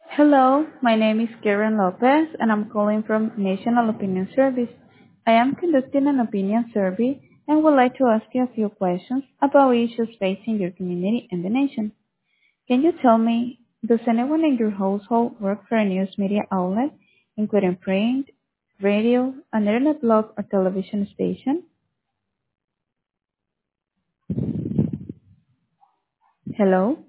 Hello, my name is Karen Lopez and I'm calling from National Opinion Service. I am conducting an opinion survey and would like to ask you a few questions about issues facing your community and the nation. Can you tell me, does anyone in your household work for a news media outlet, including print, radio, an internet blog, or television station? Hello?